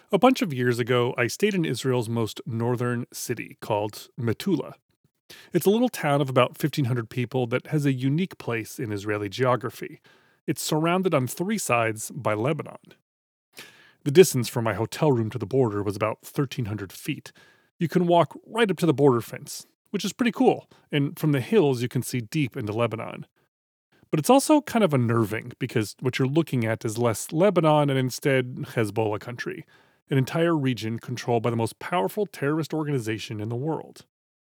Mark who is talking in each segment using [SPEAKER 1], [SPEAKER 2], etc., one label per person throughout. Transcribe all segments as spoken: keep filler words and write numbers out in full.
[SPEAKER 1] A bunch of years ago, I stayed in Israel's most northern city called Metula. It's a little town of about fifteen hundred people that has a unique place in Israeli geography. It's surrounded on three sides by Lebanon. The distance from my hotel room to the border was about thirteen hundred feet. You can walk right up to the border fence, which is pretty cool, and from the hills you can see deep into Lebanon. But it's also kind of unnerving because what you're looking at is less Lebanon and instead Hezbollah country, an entire region controlled by the most powerful terrorist organization in the world.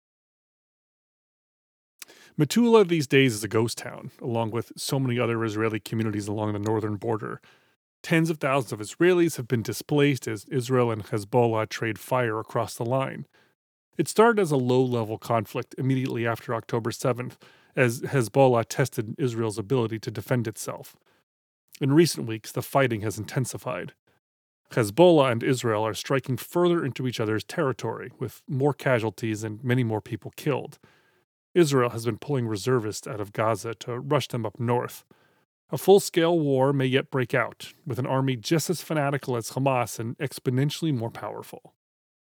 [SPEAKER 1] Metula these days is a ghost town, along with so many other Israeli communities along the northern border. Tens of thousands of Israelis have been displaced as Israel and Hezbollah trade fire across the line. It started as a low level conflict immediately after October seventh, as Hezbollah tested Israel's ability to defend itself. In recent weeks, the fighting has intensified. Hezbollah and Israel are striking further into each other's territory, with more casualties and many more people killed. Israel has been pulling reservists out of Gaza to rush them up north. A full scale war may yet break out, with an army just as fanatical as Hamas and exponentially more powerful.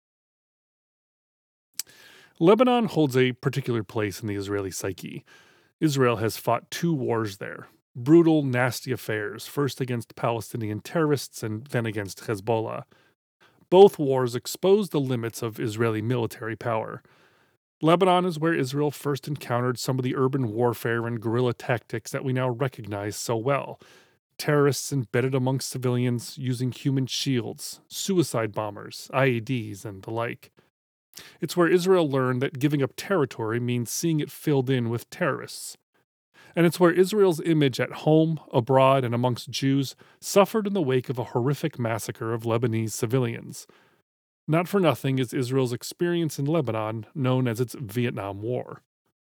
[SPEAKER 1] Lebanon holds a particular place in the Israeli psyche. Israel has fought two wars there. Brutal, nasty affairs, first against Palestinian terrorists and then against Hezbollah. Both wars exposed the limits of Israeli military power. Lebanon is where Israel first encountered some of the urban warfare and guerrilla tactics that we now recognize so well. Terrorists embedded amongst civilians using human shields, suicide bombers, I E Ds, and the like. It's where Israel learned that giving up territory means seeing it filled in with terrorists. And it's where Israel's image at home, abroad, and amongst Jews suffered in the wake of a horrific massacre of Lebanese civilians. Not for nothing is Israel's experience in Lebanon known as its Vietnam War.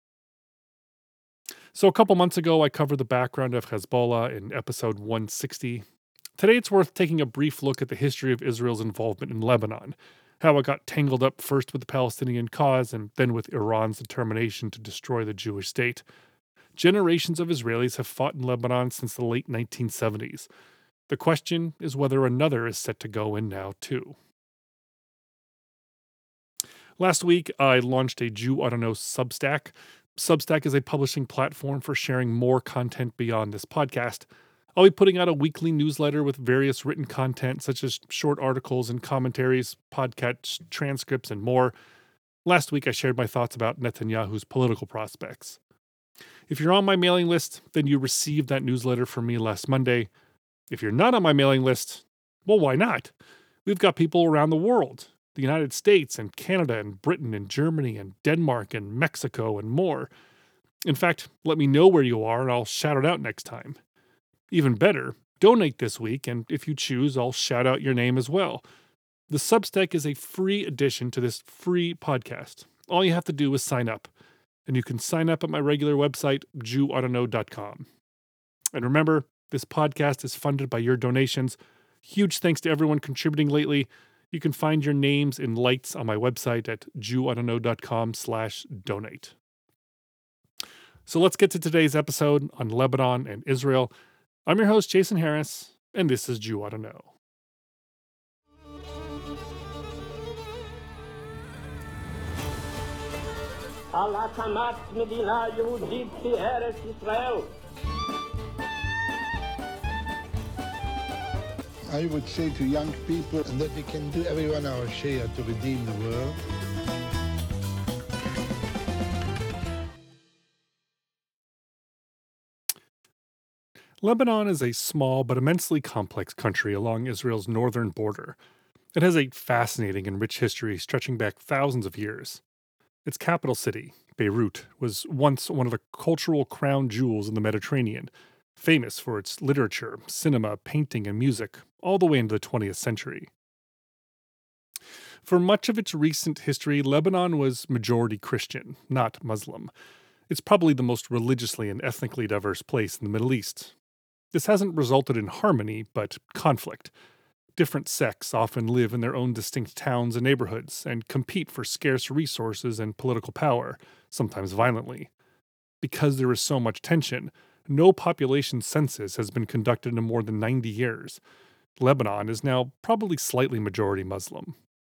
[SPEAKER 1] So, a couple months ago, I covered the background of Hezbollah in episode one sixty. Today, it's worth taking a brief look at the history of Israel's involvement in Lebanon, how it got tangled up first with the Palestinian cause and then with Iran's determination to destroy the Jewish state. Generations of Israelis have fought in Lebanon since the late nineteen seventies. The question is whether another is set to go in now, too. Last week, I launched a Jew Ought to Know Substack. Substack is a publishing platform for sharing more content beyond this podcast. I'll be putting out a weekly newsletter with various written content, such as short articles and commentaries, podcast transcripts, and more. Last week, I shared my thoughts about Netanyahu's political prospects. If you're on my mailing list, then you received that newsletter from me last Monday. If you're not on my mailing list, well, why not? We've got people around the world, the United States and Canada and Britain and Germany and Denmark and Mexico and more. In fact, let me know where you are and I'll shout it out next time. Even better, donate this week, and if you choose, I'll shout out your name as well. The Substack is a free addition to this free podcast. All you have to do is sign up. And you can sign up at my regular website, jew ought to know dot com. And remember, this podcast is funded by your donations. Huge thanks to everyone contributing lately. You can find your names in lights on my website at jew ought to know dot com slash donate. So let's get to today's episode on Lebanon and Israel. I'm your host, Jason Harris, and this is Jew Ought to Know.
[SPEAKER 2] על הקמת מדינה יהודית בארץ ישראל.
[SPEAKER 3] I would say to young people that we can do everyone our share to redeem the world.
[SPEAKER 1] Lebanon is a small but immensely complex country along Israel's northern border. It has a fascinating and rich history stretching back thousands of years. Its capital city, Beirut, was once one of the cultural crown jewels in the Mediterranean, famous for its literature, cinema, painting, and music, all the way into the twentieth century. For much of its recent history, Lebanon was majority Christian, not Muslim. It's probably the most religiously and ethnically diverse place in the Middle East. This hasn't resulted in harmony, but conflict. Different sects often live in their own distinct towns and neighborhoods and compete for scarce resources and political power, sometimes violently. Because there is so much tension, no population census has been conducted in more than ninety years. Lebanon is now probably slightly majority Muslim.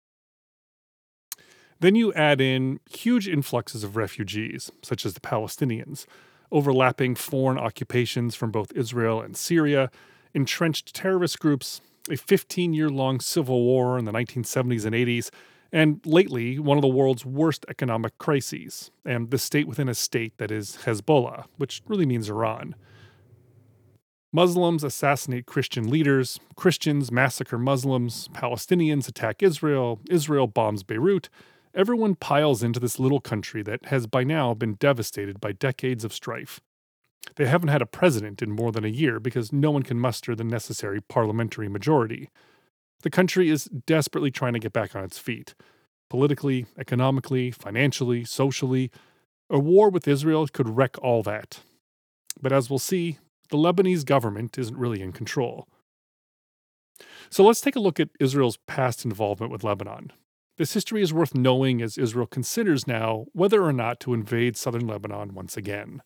[SPEAKER 1] Then you add in huge influxes of refugees, such as the Palestinians, overlapping foreign occupations from both Israel and Syria, entrenched terrorist groups, a fifteen-year-long civil war in the nineteen seventies and eighties, and lately, one of the world's worst economic crises, and the state within a state that is Hezbollah, which really means Iran. Muslims assassinate Christian leaders, Christians massacre Muslims, Palestinians attack Israel, Israel bombs Beirut. Everyone piles into this little country that has by now been devastated by decades of strife. They haven't had a president in more than a year because no one can muster the necessary parliamentary majority. The country is desperately trying to get back on its feet. Politically, economically, financially, socially. A war with Israel could wreck all that. But as we'll see, the Lebanese government isn't really in control. So let's take a look at Israel's past involvement with Lebanon. This history is worth knowing as Israel considers now whether or not to invade southern Lebanon once again.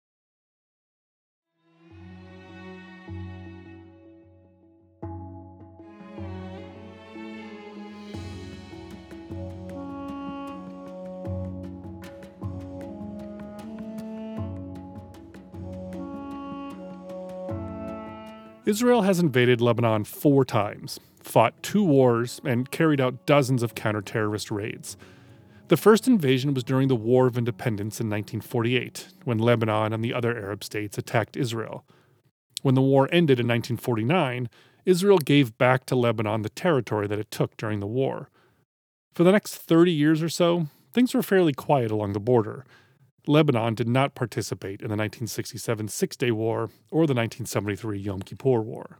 [SPEAKER 1] Israel has invaded Lebanon four times, fought two wars, and carried out dozens of counter-terrorist raids. The first invasion was during the War of Independence in nineteen forty-eight, when Lebanon and the other Arab states attacked Israel. When the war ended in nineteen forty-nine, Israel gave back to Lebanon the territory that it took during the war. For the next thirty years or so, things were fairly quiet along the border. Lebanon did not participate in the nineteen sixty-seven Six-Day War or the nineteen seventy-three Yom Kippur War.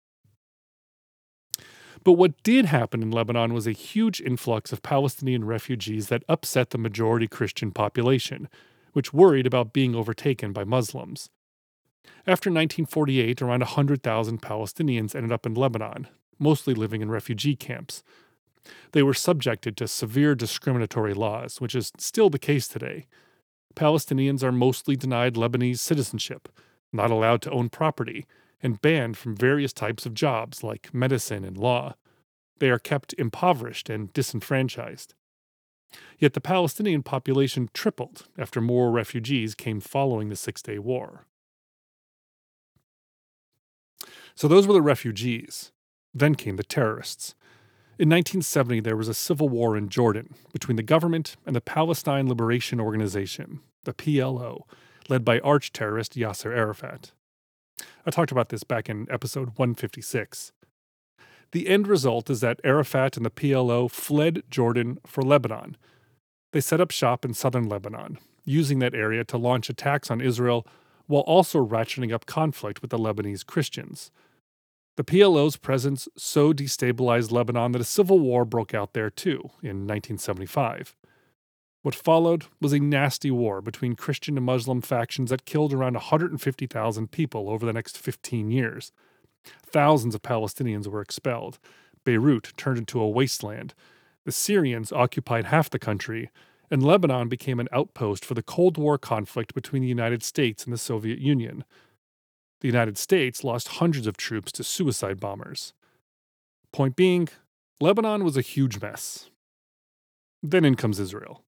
[SPEAKER 1] But what did happen in Lebanon was a huge influx of Palestinian refugees that upset the majority Christian population, which worried about being overtaken by Muslims. After nineteen forty-eight, around one hundred thousand Palestinians ended up in Lebanon, mostly living in refugee camps. They were subjected to severe discriminatory laws, which is still the case today. Palestinians are mostly denied Lebanese citizenship, not allowed to own property, and banned from various types of jobs like medicine and law. They are kept impoverished and disenfranchised. Yet the Palestinian population tripled after more refugees came following the Six-Day War. So those were the refugees. Then came the terrorists. In nineteen seventy, there was a civil war in Jordan between the government and the Palestine Liberation Organization, the P L O, led by arch-terrorist Yasser Arafat. I talked about this back in episode one fifty-six. The end result is that Arafat and the P L O fled Jordan for Lebanon. They set up shop in southern Lebanon, using that area to launch attacks on Israel while also ratcheting up conflict with the Lebanese Christians. The P L O's presence so destabilized Lebanon that a civil war broke out there too in nineteen seventy-five. What followed was a nasty war between Christian and Muslim factions that killed around one hundred fifty thousand people over the next fifteen years. Thousands of Palestinians were expelled. Beirut turned into a wasteland. The Syrians occupied half the country, and Lebanon became an outpost for the Cold War conflict between the United States and the Soviet Union. The United States lost hundreds of troops to suicide bombers. Point being, Lebanon was a huge mess. Then in comes Israel.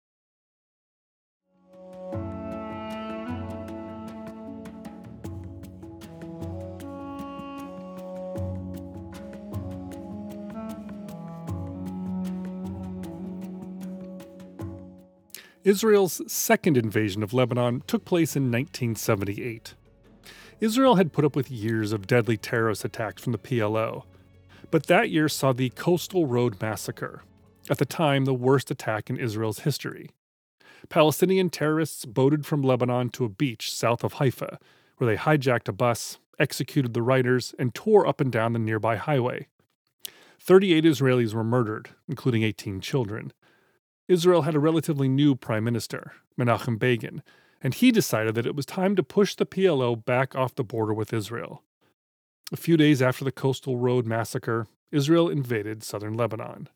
[SPEAKER 1] Israel's second invasion of Lebanon took place in nineteen seventy-eight. Israel had put up with years of deadly terrorist attacks from the P L O, but that year saw the Coastal Road Massacre, at the time the worst attack in Israel's history. Palestinian terrorists boated from Lebanon to a beach south of Haifa, where they hijacked a bus, executed the riders, and tore up and down the nearby highway. thirty-eight Israelis were murdered, including eighteen children. Israel had a relatively new prime minister, Menachem Begin, and he decided that it was time to push the P L O back off the border with Israel. A few days after the Coastal Road Massacre, Israel invaded southern Lebanon.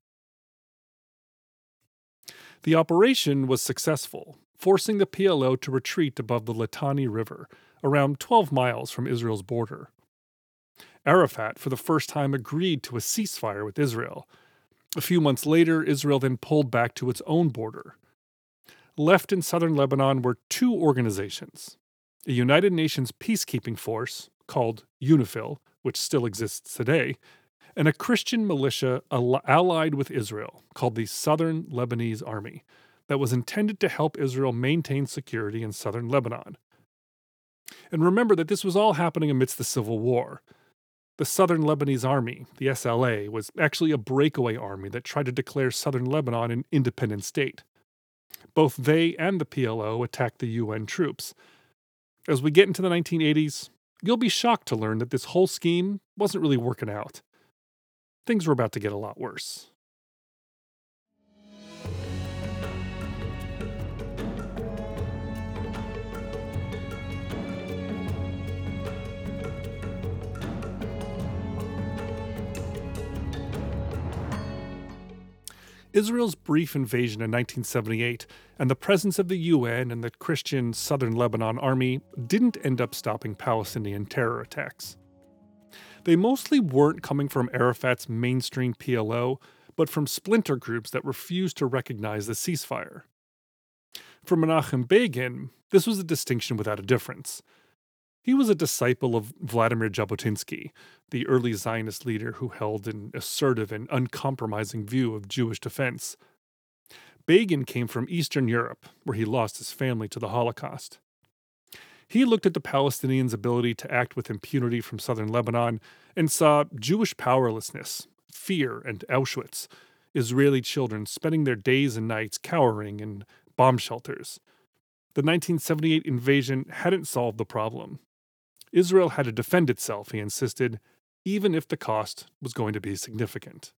[SPEAKER 1] The operation was successful, forcing the P L O to retreat above the Litani River, around twelve miles from Israel's border. Arafat, for the first time, agreed to a ceasefire with Israel. A few months later, Israel then pulled back to its own border. Left in southern Lebanon were two organizations: a United Nations peacekeeping force called UNIFIL, which still exists today, and a Christian militia al- allied with Israel called the Southern Lebanese Army that was intended to help Israel maintain security in southern Lebanon. And remember that this was all happening amidst the civil war. The Southern Lebanese Army, the S L A, was actually a breakaway army that tried to declare southern Lebanon an independent state. Both they and the P L O attacked the U N troops. As we get into the nineteen eighties, you'll be shocked to learn that this whole scheme wasn't really working out. Things were about to get a lot worse. Israel's brief invasion in nineteen seventy-eight and the presence of the U N and the Christian Southern Lebanon Army didn't end up stopping Palestinian terror attacks. They mostly weren't coming from Arafat's mainstream P L O, but from splinter groups that refused to recognize the ceasefire. For Menachem Begin, this was a distinction without a difference. He was a disciple of Vladimir Jabotinsky, the early Zionist leader who held an assertive and uncompromising view of Jewish defense. Begin came from Eastern Europe, where he lost his family to the Holocaust. He looked at the Palestinians' ability to act with impunity from southern Lebanon and saw Jewish powerlessness, fear, and Auschwitz, Israeli children spending their days and nights cowering in bomb shelters. The nineteen seventy-eight invasion hadn't solved the problem. Israel had to defend itself, he insisted, even if the cost was going to be significant.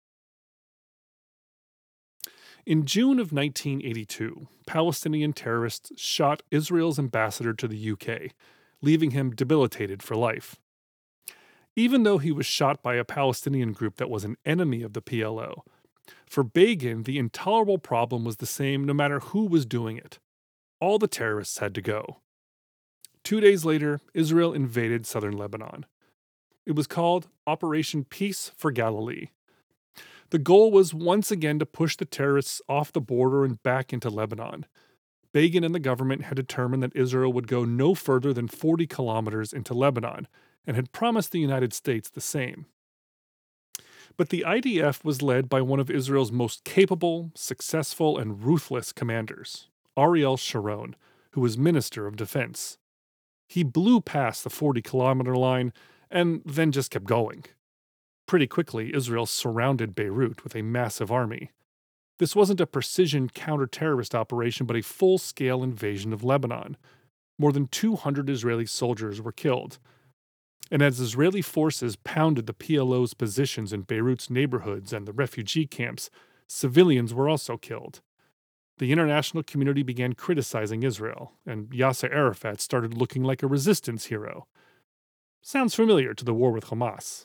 [SPEAKER 1] In June of nineteen eighty-two, Palestinian terrorists shot Israel's ambassador to the U K, leaving him debilitated for life. Even though he was shot by a Palestinian group that was an enemy of the P L O, for Begin, the intolerable problem was the same no matter who was doing it. All the terrorists had to go. Two days later, Israel invaded southern Lebanon. It was called Operation Peace for Galilee. The goal was once again to push the terrorists off the border and back into Lebanon. Begin and the government had determined that Israel would go no further than forty kilometers into Lebanon, and had promised the United States the same. But the I D F was led by one of Israel's most capable, successful, and ruthless commanders, Ariel Sharon, who was Minister of Defense. He blew past the forty-kilometer line and then just kept going. Pretty quickly, Israel surrounded Beirut with a massive army. This wasn't a precision counter-terrorist operation, but a full-scale invasion of Lebanon. More than two hundred Israeli soldiers were killed. And as Israeli forces pounded the P L O's positions in Beirut's neighborhoods and the refugee camps, civilians were also killed. The international community began criticizing Israel, and Yasser Arafat started looking like a resistance hero. Sounds familiar to the war with Hamas.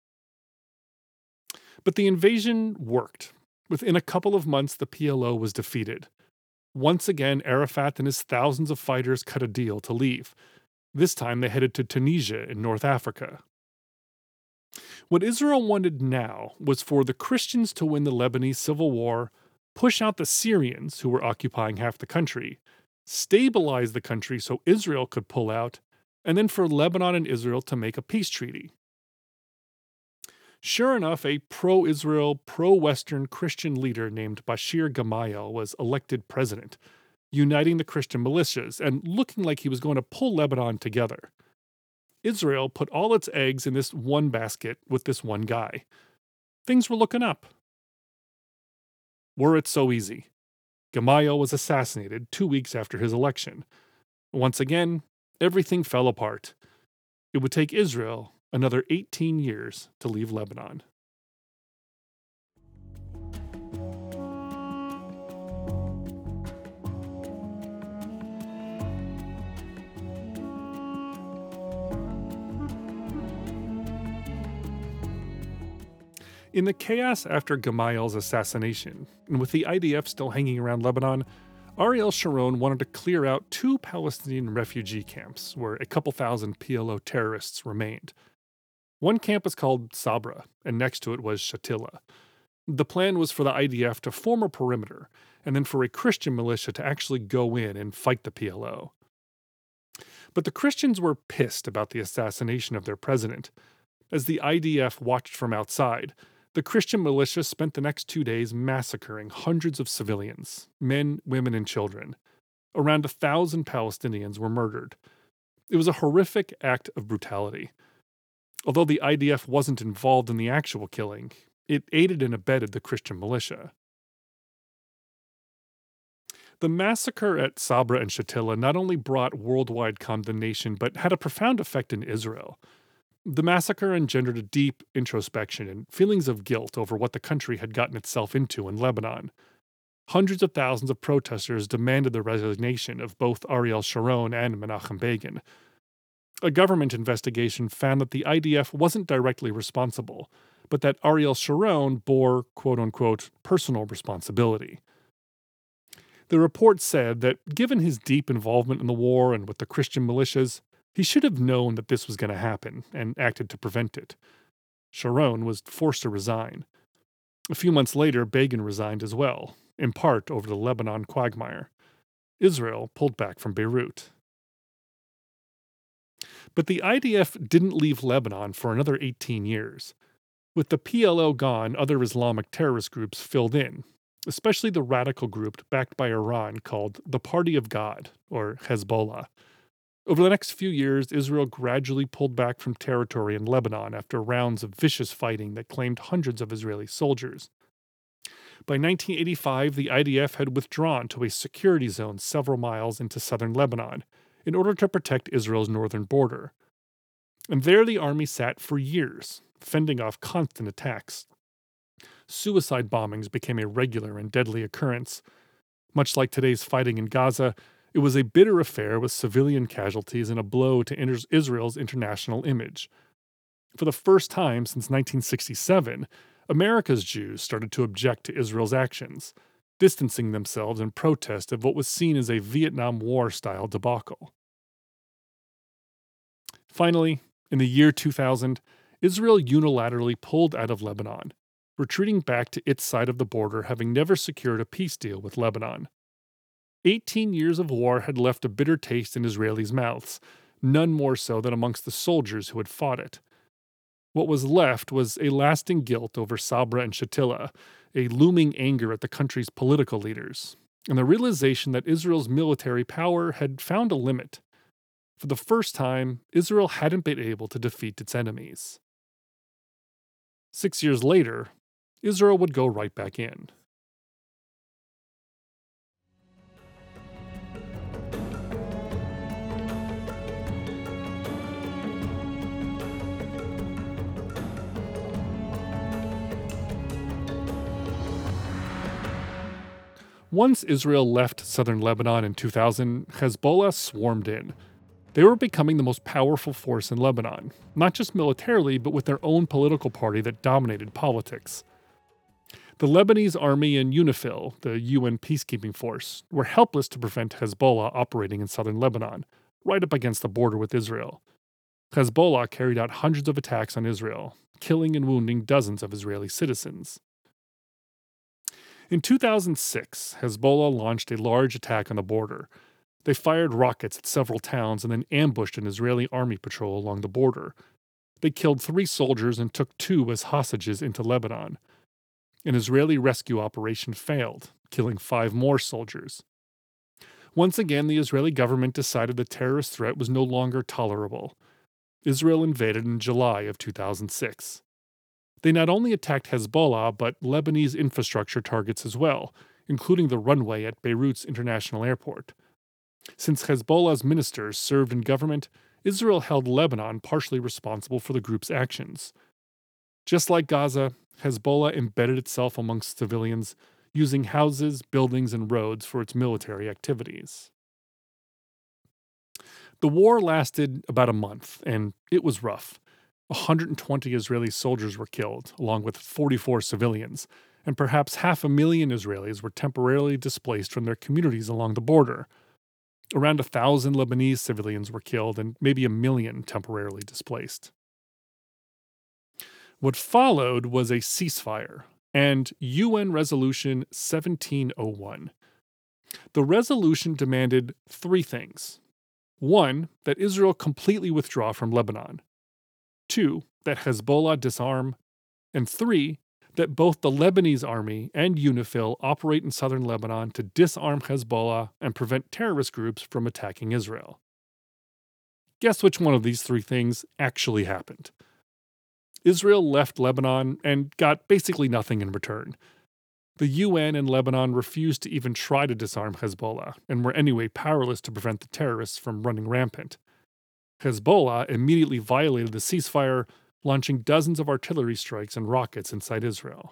[SPEAKER 1] But the invasion worked. Within a couple of months, the P L O was defeated. Once again, Arafat and his thousands of fighters cut a deal to leave. This time they headed to Tunisia in North Africa. What Israel wanted now was for the Christians to win the Lebanese civil war, push out the Syrians, who were occupying half the country, stabilize the country so Israel could pull out, and then for Lebanon and Israel to make a peace treaty. Sure enough, a pro-Israel, pro-Western Christian leader named Bashir Gemayel was elected president, uniting the Christian militias and looking like he was going to pull Lebanon together. Israel put all its eggs in this one basket with this one guy. Things were looking up. Were it so easy? Gemayel was assassinated two weeks after his election. Once again, everything fell apart. It would take Israel another eighteen years to leave Lebanon. In the chaos after Gemayel's assassination, and with the I D F still hanging around Lebanon, Ariel Sharon wanted to clear out two Palestinian refugee camps where a couple thousand P L O terrorists remained. One camp was called Sabra, and next to it was Shatila. The plan was for the I D F to form a perimeter, and then for a Christian militia to actually go in and fight the P L O. But the Christians were pissed about the assassination of their president. As the I D F watched from outside, the Christian militia spent the next two days massacring hundreds of civilians, men, women, and children. Around a thousand Palestinians were murdered. It was a horrific act of brutality. Although the I D F wasn't involved in the actual killing, it aided and abetted the Christian militia. The massacre at Sabra and Shatila not only brought worldwide condemnation, but had a profound effect in Israel. The massacre engendered a deep introspection and feelings of guilt over what the country had gotten itself into in Lebanon. Hundreds of thousands of protesters demanded the resignation of both Ariel Sharon and Menachem Begin. A government investigation found that the I D F wasn't directly responsible, but that Ariel Sharon bore, quote-unquote, personal responsibility. The report said that given his deep involvement in the war and with the Christian militias, he should have known that this was going to happen and acted to prevent it. Sharon was forced to resign. A few months later, Begin resigned as well, in part over the Lebanon quagmire. Israel pulled back from Beirut. But the I D F didn't leave Lebanon for another eighteen years. With the P L O gone, other Islamic terrorist groups filled in, especially the radical group backed by Iran called the Party of God, or Hezbollah. Over the next few years, Israel gradually pulled back from territory in Lebanon after rounds of vicious fighting that claimed hundreds of Israeli soldiers. By nineteen eighty-five, the I D F had withdrawn to a security zone several miles into southern Lebanon in order to protect Israel's northern border. And there the army sat for years, fending off constant attacks. Suicide bombings became a regular and deadly occurrence. Much like today's fighting in Gaza, it was a bitter affair with civilian casualties and a blow to Israel's international image. For the first time since nineteen sixty-seven, America's Jews started to object to Israel's actions, distancing themselves in protest of what was seen as a Vietnam War-style debacle. Finally, in the year two thousand, Israel unilaterally pulled out of Lebanon, retreating back to its side of the border, having never secured a peace deal with Lebanon. Eighteen years of war had left a bitter taste in Israelis' mouths, none more so than amongst the soldiers who had fought it. What was left was a lasting guilt over Sabra and Shatila, a looming anger at the country's political leaders, and the realization that Israel's military power had found a limit. For the first time, Israel hadn't been able to defeat its enemies. Six years later, Israel would go right back in. Once Israel left southern Lebanon in two thousand, Hezbollah swarmed in. They were becoming the most powerful force in Lebanon, not just militarily, but with their own political party that dominated politics. The Lebanese army and UNIFIL, the U N peacekeeping force, were helpless to prevent Hezbollah operating in southern Lebanon, right up against the border with Israel. Hezbollah carried out hundreds of attacks on Israel, killing and wounding dozens of Israeli citizens. In two thousand six, Hezbollah launched a large attack on the border. They fired rockets at several towns and then ambushed an Israeli army patrol along the border. They killed three soldiers and took two as hostages into Lebanon. An Israeli rescue operation failed, killing five more soldiers. Once again, the Israeli government decided the terrorist threat was no longer tolerable. Israel invaded in July of two thousand six. They not only attacked Hezbollah, but Lebanese infrastructure targets as well, including the runway at Beirut's international airport. Since Hezbollah's ministers served in government, Israel held Lebanon partially responsible for the group's actions. Just like Gaza, Hezbollah embedded itself amongst civilians, using houses, buildings, and roads for its military activities. The war lasted about a month, and it was rough. one hundred twenty Israeli soldiers were killed, along with forty-four civilians, and perhaps half a million Israelis were temporarily displaced from their communities along the border. Around a thousand Lebanese civilians were killed, and maybe a million temporarily displaced. What followed was a ceasefire and U N Resolution seventeen oh one. The resolution demanded three things. One, that Israel completely withdraw from Lebanon. Two, that Hezbollah disarm. And three, that both the Lebanese army and UNIFIL operate in southern Lebanon to disarm Hezbollah and prevent terrorist groups from attacking Israel. Guess which one of these three things actually happened? Israel left Lebanon and got basically nothing in return. The U N and Lebanon refused to even try to disarm Hezbollah and were anyway powerless to prevent the terrorists from running rampant. Hezbollah immediately violated the ceasefire, launching dozens of artillery strikes and rockets inside Israel.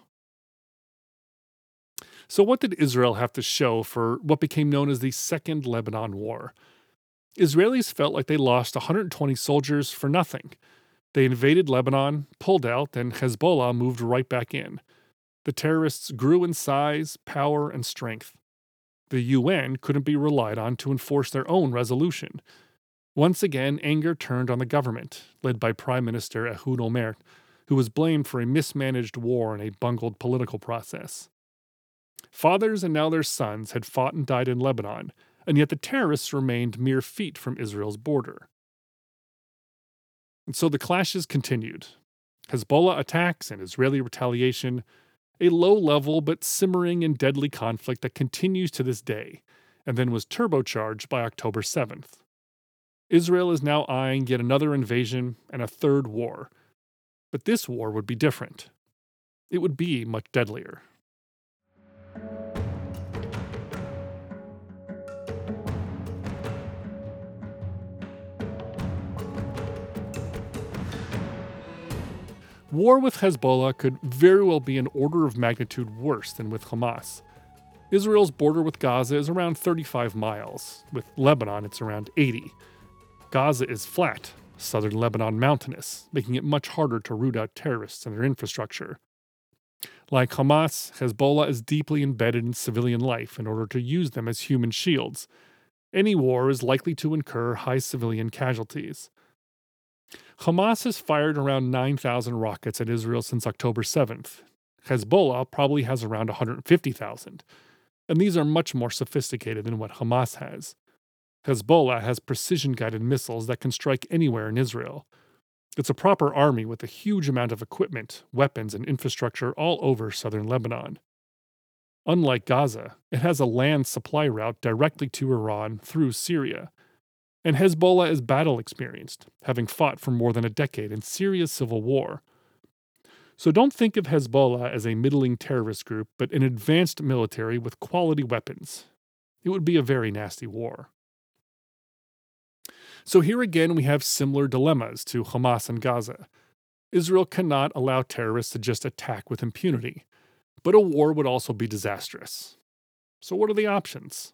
[SPEAKER 1] So what did Israel have to show for what became known as the Second Lebanon War? Israelis felt like they lost one hundred twenty soldiers for nothing. They invaded Lebanon, pulled out, and Hezbollah moved right back in. The terrorists grew in size, power, and strength. The U N couldn't be relied on to enforce their own resolution. Once again, anger turned on the government, led by Prime Minister Ehud Olmert, who was blamed for a mismanaged war and a bungled political process. Fathers and now their sons had fought and died in Lebanon, and yet the terrorists remained mere feet from Israel's border. And so the clashes continued. Hezbollah attacks and Israeli retaliation, a low-level but simmering and deadly conflict that continues to this day, and then was turbocharged by October seventh. Israel is now eyeing yet another invasion and a third war. But this war would be different. It would be much deadlier. War with Hezbollah could very well be an order of magnitude worse than with Hamas. Israel's border with Gaza is around thirty-five miles. With Lebanon, it's around eighty. Gaza is flat, southern Lebanon mountainous, making it much harder to root out terrorists and their infrastructure. Like Hamas, Hezbollah is deeply embedded in civilian life in order to use them as human shields. Any war is likely to incur high civilian casualties. Hamas has fired around nine thousand rockets at Israel since October seventh. Hezbollah probably has around one hundred fifty thousand, and these are much more sophisticated than what Hamas has. Hezbollah has precision-guided missiles that can strike anywhere in Israel. It's a proper army with a huge amount of equipment, weapons, and infrastructure all over southern Lebanon. Unlike Gaza, it has a land supply route directly to Iran through Syria. And Hezbollah is battle-experienced, having fought for more than a decade in Syria's civil war. So don't think of Hezbollah as a middling terrorist group, but an advanced military with quality weapons. It would be a very nasty war. So here again we have similar dilemmas to Hamas and Gaza. Israel cannot allow terrorists to just attack with impunity, but a war would also be disastrous. So what are the options?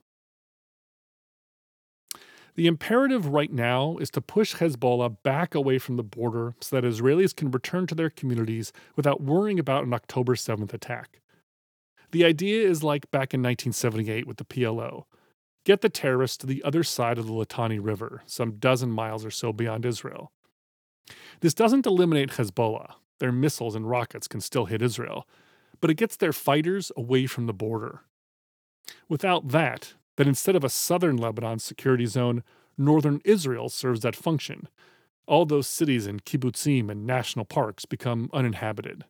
[SPEAKER 1] The imperative right now is to push Hezbollah back away from the border so that Israelis can return to their communities without worrying about an October seventh attack. The idea is like back in nineteen seventy-eight with the P L O. Get the terrorists to the other side of the Litani River, some dozen miles or so beyond Israel. This doesn't eliminate Hezbollah. Their missiles and rockets can still hit Israel, but it gets their fighters away from the border. Without that, then instead of a southern Lebanon security zone, northern Israel serves that function. All those cities and kibbutzim and national parks become uninhabited.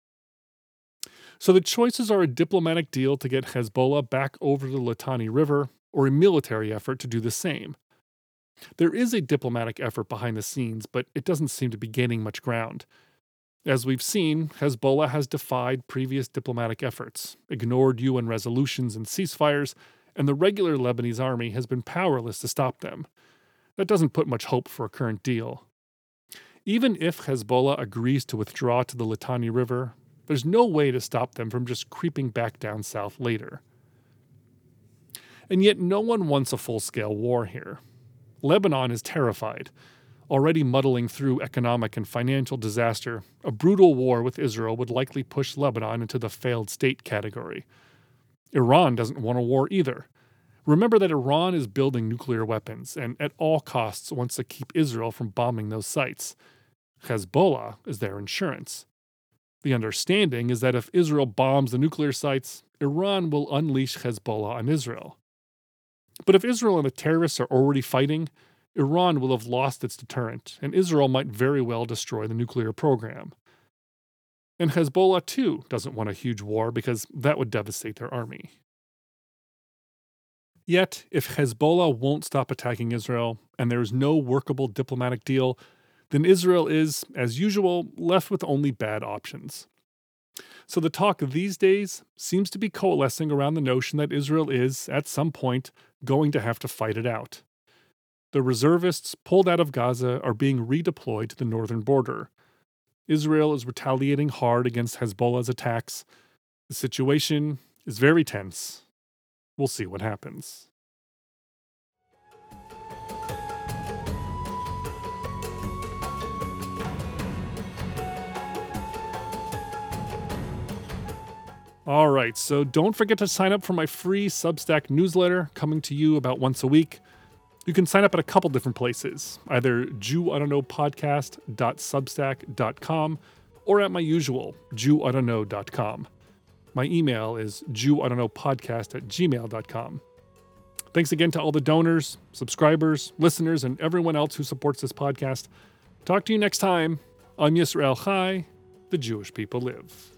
[SPEAKER 1] So the choices are a diplomatic deal to get Hezbollah back over the Litani River, or a military effort to do the same. There is a diplomatic effort behind the scenes, but it doesn't seem to be gaining much ground. As we've seen, Hezbollah has defied previous diplomatic efforts, ignored U N resolutions and ceasefires, and the regular Lebanese army has been powerless to stop them. That doesn't put much hope for a current deal. Even if Hezbollah agrees to withdraw to the Litani River, there's no way to stop them from just creeping back down south later. And yet no one wants a full-scale war here. Lebanon is terrified. Already muddling through economic and financial disaster, a brutal war with Israel would likely push Lebanon into the failed state category. Iran doesn't want a war either. Remember that Iran is building nuclear weapons and at all costs wants to keep Israel from bombing those sites. Hezbollah is their insurance. The understanding is that if Israel bombs the nuclear sites, Iran will unleash Hezbollah on Israel. But if Israel and the terrorists are already fighting, Iran will have lost its deterrent, and Israel might very well destroy the nuclear program. And Hezbollah, too, doesn't want a huge war because that would devastate their army. Yet, if Hezbollah won't stop attacking Israel, and there is no workable diplomatic deal, then Israel is, as usual, left with only bad options. So the talk these days seems to be coalescing around the notion that Israel is, at some point, going to have to fight it out. The reservists pulled out of Gaza are being redeployed to the northern border. Israel is retaliating hard against Hezbollah's attacks. The situation is very tense. We'll see what happens. All right, so don't forget to sign up for my free Substack newsletter coming to you about once a week. You can sign up at a couple different places, either jew I don't know podcast dot substack dot com or at my usual jew I don't know dot com. My email is jew I don't know podcast at gmail dot com. Thanks again to all the donors, subscribers, listeners, and everyone else who supports this podcast. Talk to you next time. I'm Yisrael Chai. The Jewish people live.